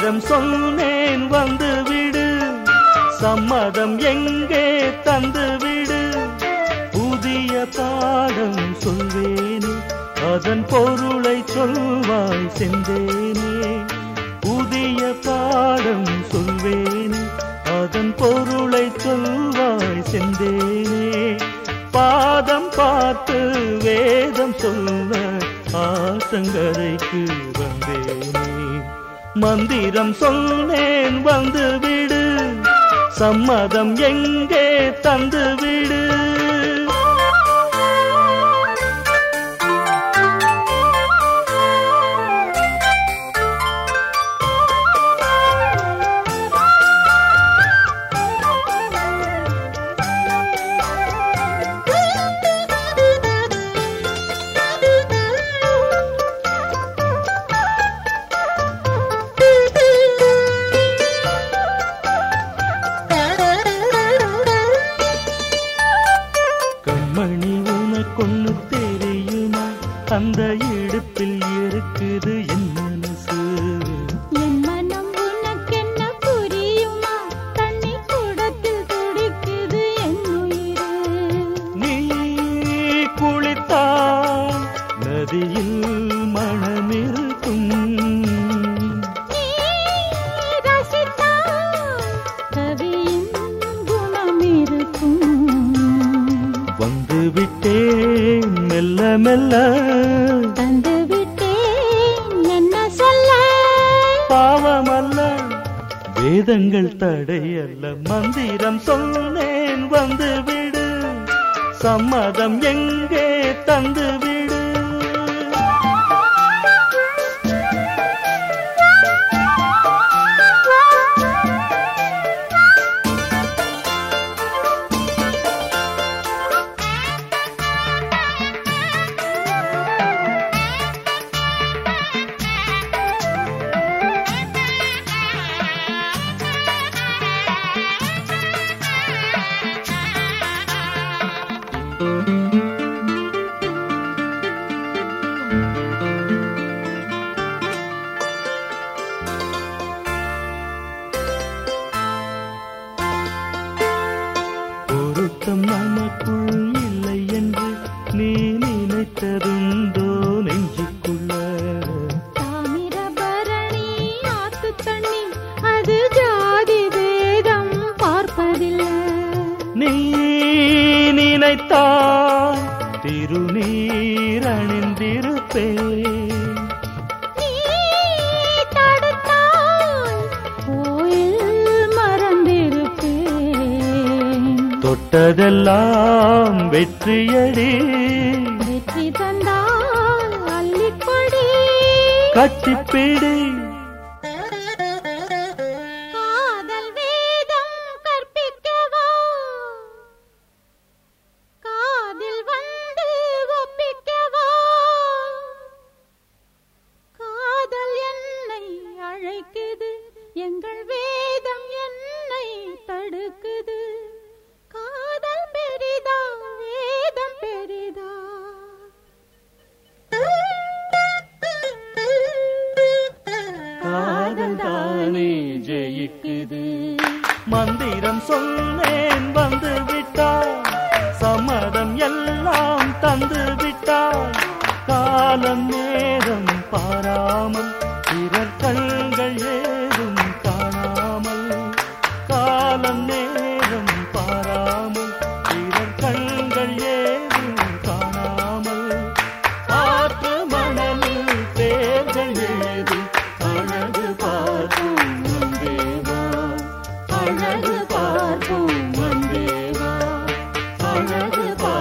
மந்திரம் சொன்னேன் வந்து விடு, சம்மதம் எங்கே தந்து விடு. புதிய பாடம் சொல்வேனே, அதன் பொருளை சொல்வாய் செந்தேனே. புதிய பாடம் சொல்வேனே, அதன் பொருளை சொல்வாய் செந்தேனே. பாதம் பார்த்து வேதம் சொல்ல ஆசங்கரைக்கு வந்தேனே. மந்திரம் சொன்னேன் வந்து விடு, சம்மதம் எங்கே தந்து விடு. மணி உனக்கொன்னு தெரியுமா, அந்த இடுப்பில் இருக்குது என் மனசு. என் மனம் உனக்கென்ன புரியுமா, தண்ணி கூடத்தில் துடிக்குது என் உயிரு. நீ குளித்தால் நதியில் மனமிருக்கும், நீ ரசித்தால் கவியின் குணம் இருக்கும். வந்து விட்டேன் மெல்ல மெல்ல, தந்து விட்டேன் என்ன சொல்ல. பாவமல்ல வேதங்கள் தடையல்ல. மந்திரம் சொன்னேன் வந்து விடு, சம்மதம் எங்கே தந்து விடு. பொருத்தம் நமக்குள் இல்லை என்று நீ நினைத்ததுண்டோ நெஞ்சுக்குள்ள. தாமிரபரணி ஆத்து தண்ணி அது ஜாதி வேதம் பார்ப்பதில்லை. நீ நினைத்தால் திருநீர் அணிந்திருப்பேன். நீ தடுத்தால் கோயில் மறந்திருப்பேன். தொட்டதெல்லாம் வெற்றியடி, வெற்றி தந்தால் அள்ளிக்கொடி. கட்டிப்பிடி. காதல் வேதம் கற்பிக்கவா, காதில் வந்து ஒப்பிக்கவா. காதல் என்னை அழைக்குது, எங்கள் வேதம் என்னை தடுக்குது. காதல் பெரிதா வேதம் பெரிதா. காதல் தானே ஜெயிக்குது. மந்திரம் சொன்னேன் வந்து விட்டாய், சம்மதம் எல்லாம் தந்து விட்டாய். காலம் நேரம் பாராமல் பிறர் கண்கள் ஏதும் காணாமல். காலம் நேரம் பாராமல் பிறர் கண்கள் ஏதும் காணாமல். ஆற்று மணலில் தேர்கள் ஏதும் அழகு பார்ப்போம் வந்தேவா, அழகு பார்ப்போம் வந்தேவா, அழகு